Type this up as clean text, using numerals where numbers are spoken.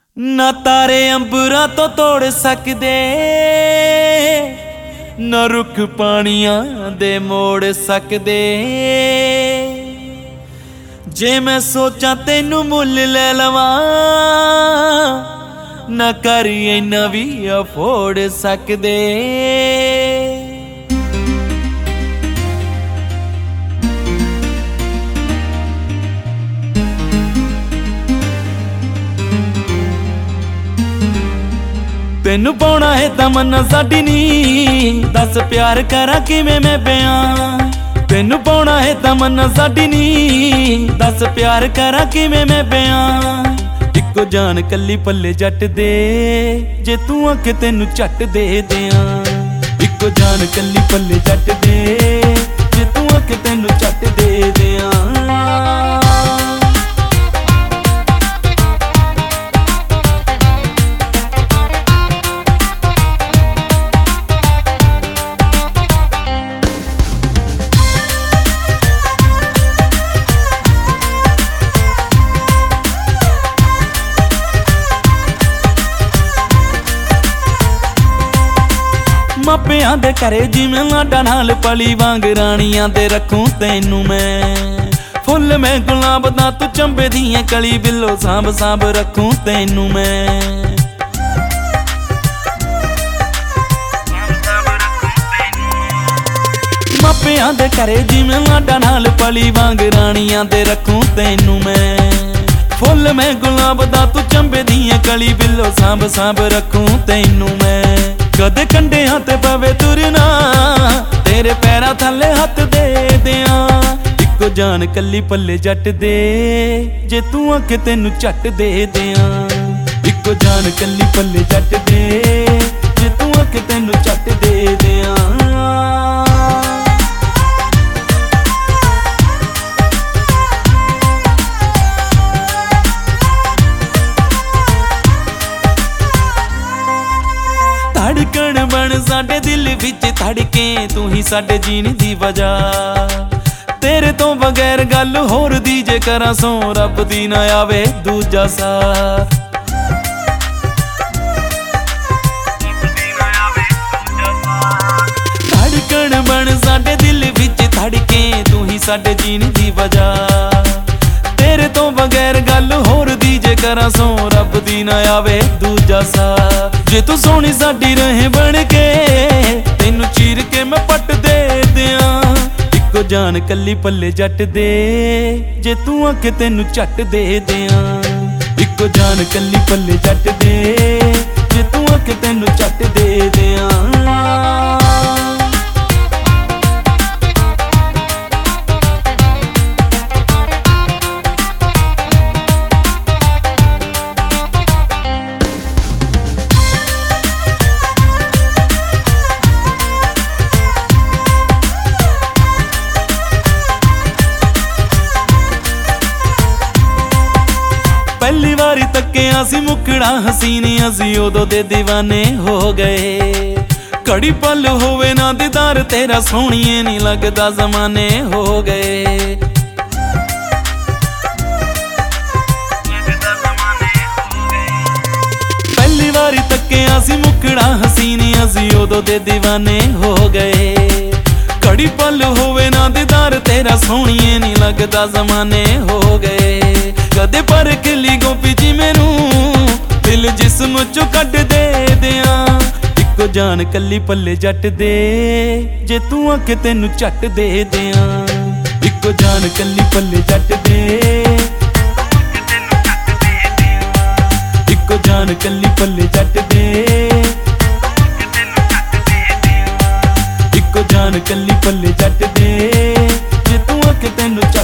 ਨਾ ਤਾਰੇ ਅੰਬਰਾਂ ਤੋਂ ਤੋੜ ਸਕਦੇ, ਨਾ ਰੁੱਖ ਪਾਣੀਆਂ ਦੇ ਮੋੜ ਸਕਦੇ। ਜੇ ਮੈਂ ਸੋਚਾਂ ਤੈਨੂੰ ਮੁੱਲ ਲੈ ਲਵਾਂ, ਨਾ ਕਰੀ ਇੰਨਾ ਵੀ ਅਫੋਰਡ ਸਕਦੇ। ਤੈਨੂੰ ਪਾਉਣਾ ਹੈ ਤਮੰਨਾ ਸਾਡੀ ਨੀ, ਦੱਸ ਪਿਆਰ ਕਰਾਂ ਕਿਵੇਂ ਮੈਂ ਬਿਆਨ। ਤੈਨੂੰ ਪਾਉਣਾ ਹੈ ਤਮੰਨਾ ਸਾਡੀ ਨੀ, ਦੱਸ ਪਿਆਰ ਕਰਾਂ ਕਿਵੇਂ ਮੈਂ ਬਿਆਨ। ਇੱਕੋ ਜਾਨ ਕੱਲੀ ਪੱਲੇ ਜੱਟ ਦੇ, ਜੇ ਤੂੰ ਆਖੇ ਤੈਨੂੰ ਝੱਟ ਦੇ ਦਿਆਂ। ਇੱਕੋ ਜਾਨ ਕੱਲੀ ਪੱਲੇ ਜੱਟ ਦੇ, ਜੇ ਤੂੰ ਆਖੇ ਤੈਨੂੰ ਝੱਟ ਦੇ ਦਿਆਂ। ਮਾਪਿਆਂ ਦੇ ਘਰੇ ਜਿਵੇਂ ਲਾਡਾਂ ਨਾਲ ਪਲੀ ਵਾਂਗ ਰਾਣੀਆਂ ਦੇ ਰੱਖੂੰ ਤੈਨੂੰ ਮੈਂ। ਫੁੱਲ ਮੈਂ ਗੁਲਾਬ ਦਾ ਤੂੰ ਚੰਬੇ ਦੀਆਂ ਕਲੀ ਬਿੱਲੋ ਸਾਂਭ ਸਾਂਭ ਰੱਖੂੰ ਤੈਨੂੰ ਮੈਂ। ਮਾਪਿਆਂ ਦੇ ਘਰੇ ਜਿਵੇਂ ਲਾਡਾਂ ਨਾਲ ਪਲੀ ਵਾਂਗ ਰਾਣੀਆਂ ਦੇ ਰੱਖੂੰ ਤੈਨੂੰ ਮੈਂ। ਫੁੱਲ ਮੈਂ ਗੁਲਾਬ ਦਾ ਤੂੰ ਚੰਬੇ ਦੀਆਂ ਕਲੀ ਬਿੱਲੋ ਸਾਂਭ ਸਾਂਭ ਰੱਖੂੰ ਤੈਨੂੰ ਮੈਂ। ਕਦੇ ਕੰਢਿਆਂ ਤੇ ਪਵੇ ਤੁਰਨਾ, ਤੇਰੇ ਪੈਰਾਂ ਥੱਲੇ ਹੱਥ ਦੇ ਦਿਆਂ। ਇੱਕੋ ਜਾਨ ਕੱਲੀ ਪੱਲੇ ਜੱਟ ਦੇ, ਜੇ ਤੂੰ ਆਖੇ ਤੈਨੂੰ ਝੱਟ ਦੇ ਦਿਆਂ। ਇੱਕੋ ਜਾਨ ਕੱਲੀ ਪੱਲੇ ਜੱਟ ਦੇ, ਜੇ ਤੂੰ ਆਖੇ ਤੈਨੂੰ ਝੱਟ ਦੇ ਦਿਆਂ। ਧੜਕਣ ਬਣ ਸਾਡੇ ਦਿਲ ਵਿੱਚ ਧੜਕੇ, ਤੂੰ ਹੀ ਸਾਡੇ ਜੀਣ ਦੀ ਵਜ੍ਹਾ। ਤੇਰੇ ਤੋਂ ਬਗੈਰ ਗੱਲ ਹੋਰ ਦੀ ਜੇ ਕਰਾਂ ਸੋ, ਰੱਬ ਦੀ ਨਾ ਆਵੇ ਦੂਜਾ ਸਾਥ। ਧੜਕਣ ਬਣ ਸਾਡੇ ਦਿਲ ਵਿੱਚ ਧੜਕੇ, ਤੂੰ ਹੀ ਸਾਡੇ ਜੀਣ ਦੀ ਵਜ੍ਹਾ। ਤੇਰੇ ਤੋਂ ਬਗੈਰ ਗੱਲ ਹੋਰ ਦੀ ਜੇ ਕਰਾਂ ਸੋ, ਰੱਬ ਦੀ ਨਾ ਆਵੇ ਦੂਜਾ ਸਾਥ। ਜੇ ਤੂੰ ਸੋਹਣੀ ਸਾਡੀ ਰਹੇ ਬਣ ਕੇ, ਤੈਨੂੰ ਚੀਰ ਕੇ ਮੈਂ ਪੱਟ ਦੇ ਦਿਆਂ। ਇੱਕੋ ਜਾਨ ਕੱਲੀ ਪੱਲੇ ਜੱਟ ਦੇ, ਜੇ ਤੂੰ ਆਖੇ ਤੈਨੂੰ ਝੱਟ ਦੇ ਦਿਆਂ। ਇੱਕੋ ਜਾਨ ਕੱਲੀ ਪੱਲੇ ਜੱਟ ਦੇ, ਜੇ ਤੂੰ ਆਖੇ ਤੈਨੂੰ ਝੱਟ ਦੇ ਦਿਆਂ। ਪਹਿਲੀ ਵਾਰੀ ਤੱਕਿਆ ਸੀ ਮੁਕੜਾ ਹਸੀਨ, ਅਸੀਂ ਉਦੋਂ ਦੇ دیਵਾਨੇ ਹੋ ਗਏ। ਘੜੀ ਪਲ ਹੋਵੇ ਨਾ ਦੀਦਾਰ ਤੇਰਾ, ਸੋਹਣੀਏ ਨੀ ਲੱਗਦਾ ਜ਼ਮਾਨੇ ਹੋ ਗਏ। ਪਹਿਲੀ ਵਾਰੀ ਤੱਕਿਆ ਸੀ ਮੁਕੜਾ ਹਸੀਨ, ਅਸੀਂ ਉਦੋਂ ਦੇ دیਵਾਨੇ ਹੋ ਗਏ। ਘੜੀ ਪਲ ਹੋਵੇ ਨਾ ਦੀਦਾਰ ਤੇਰਾ, ਸੋਹਣੀਏ ਨੀ ਲੱਗਦਾ ਜ਼ਮਾਨੇ ਹੋ ਗਏ। ਕਦੇ ਪਰਖ ਲਈ ਗੋਪੀ ਜੀ ਮੈਨੂੰ, ਦਿਲ ਜਿਸਮ ਚੋਂ ਕੱਢ ਦੇ ਦਿਆਂ। ਇੱਕੋ ਜਾਨ ਕੱਲੀ ਪੱਲੇ ਜੱਟ ਦੇ, ਜੇ ਤੂੰ ਆਖੇ ਤੈਨੂੰ ਝੱਟ ਦੇ ਦਿਆਂ। ਇੱਕੋ ਜਾਨ ਕੱਲੀ ਪੱਲੇ ਜੱਟ ਦੇ, ਇੱਕੋ ਜਾਨ ਕੱਲੀ ਪੱਲੇ ਜੱਟ ਦੇ। ਇੱਕੋ ਜਾਨ ਕੱਲੀ ਪੱਲੇ ਜੱਟ ਦੇ, ਜੇ ਤੂੰ ਆਖੇ ਤੈਨੂੰ